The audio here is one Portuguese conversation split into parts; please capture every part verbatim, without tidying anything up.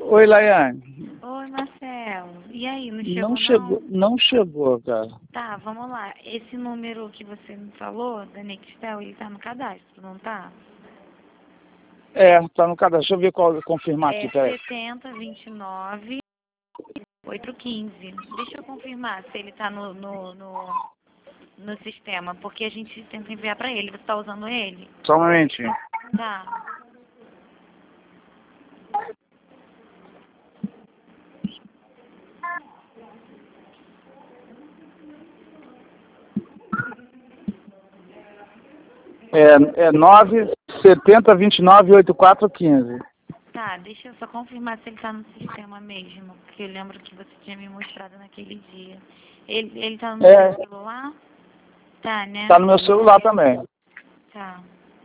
Oi, Laiane. Oi, Marcelo. E aí, não chegou Não não? chegou, não chegou, cara. Tá, vamos lá. Esse número que você me falou, da Nextel, ele tá no cadastro, não tá? É, tá no cadastro. Deixa eu ver qual, confirmar É aqui, peraí. setenta, vinte e nove, oito quinze. Deixa eu confirmar se ele tá no, no, no, no sistema, porque a gente tenta enviar pra ele. Você tá usando ele? Só um momentinho. Tá. É, é nove setenta, vinte e nove, oitenta e quatro, quinze. Tá, deixa eu só confirmar se ele tá no sistema mesmo, porque eu lembro que você tinha me mostrado naquele dia. Ele, ele tá no É. seu celular? Tá, né? Tá no meu celular também. Tá.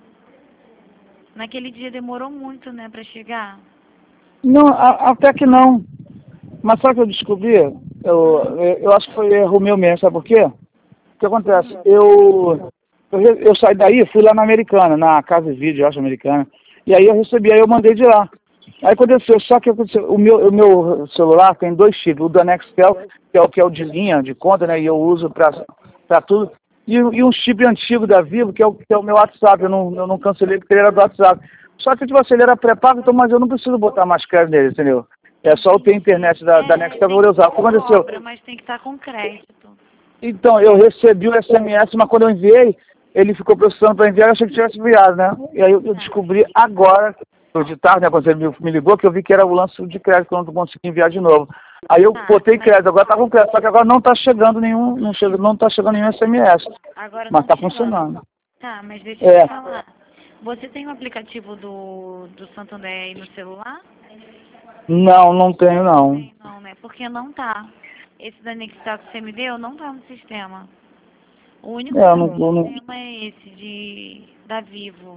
Naquele dia demorou muito, né, pra chegar? Não, a- até que não. Mas sabe o que eu descobri? Eu, eu acho que foi erro meu mesmo, sabe por quê? O que acontece? Eu, eu, re- eu saí daí, fui lá na Americana, na Casa de Vídeo, eu acho, Americana. E aí eu recebi, aí eu mandei de lá. Aí aconteceu, só que aconteceu, o meu, o meu celular tem dois chips, o da Nextel, que é o que é o de linha, de conta, né, e eu uso pra, pra tudo, e, e um chip antigo da Vivo, que é o, que é o meu WhatsApp, eu não, eu não cancelei porque ele era do WhatsApp. Só que, tipo assim, ele era pré-pago, então, mas eu não preciso botar mais crédito nele, entendeu? É só eu ter internet da, da É, Nextel tem pra eu que usar. O que ter aconteceu? cobra, mas tem que estar com crédito. Então, eu recebi o S M S, mas quando eu enviei, ele ficou processando para enviar, eu achei que tivesse enviado, né? E aí eu, eu descobri agora, de tarde, né, quando você me, me ligou, que eu vi que era o lance de crédito, que eu não consegui enviar de novo. Aí eu Tá, botei mas crédito, agora tá com crédito, só que agora não tá chegando nenhum, não, chega, não tá chegando nenhum S M S, agora mas não tá chegou. funcionando. Tá, mas deixa eu É, te falar. Você tem o aplicativo do, do Santander aí no celular? não, não tenho não. Tem não, né? Porque não tá. Esse da Nextel que você me deu não tá no sistema. O único É, que eu tá não, no eu não. sistema é esse de da Vivo.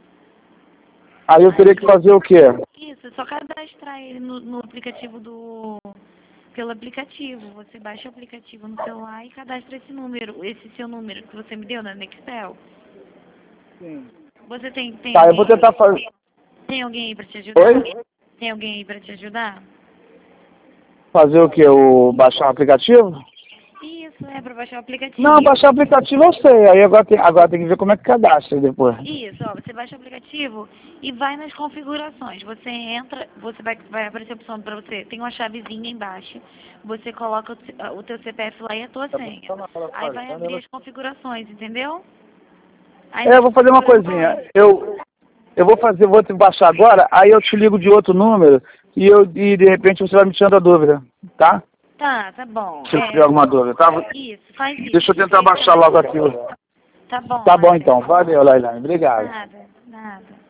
Aí eu teria Aí, que fazer o quê? isso, é só cadastrar ele no, no aplicativo do... Pelo aplicativo. Você baixa o aplicativo no celular e cadastra esse número, esse seu número que você me deu na Nextel. Sim. Você tem, tem Tá, eu vou alguém tentar fazer. tem alguém aí pra te ajudar? Oi? Tem alguém aí pra te ajudar? Fazer o quê? O baixar o aplicativo? Isso, é pra baixar o Não, aplicativo. baixar o aplicativo eu sei. Aí agora tem, agora tem que ver como é que cadastra depois. Isso, ó, você baixa o aplicativo e vai nas configurações. Você entra, você vai, vai aparecer a opção pra você, tem uma chavezinha embaixo, você coloca o, te- o teu C P F lá e a tua senha. Aí vai abrir as configurações, entendeu? Aí É, nas eu vou fazer uma configurações, coisinha. Eu, eu vou fazer, vou te baixar agora, aí eu te ligo de outro número e, eu, e de repente você vai me tirando a dúvida, tá? tá, tá bom. Se eu tiver É, alguma dúvida, tá? isso, faz isso, Deixa eu porque tentar aí fica baixar mais logo fácil. aquilo. Tá bom, Tá bom Marcelo. então. Valeu, Lailane. Obrigado. Nada, nada.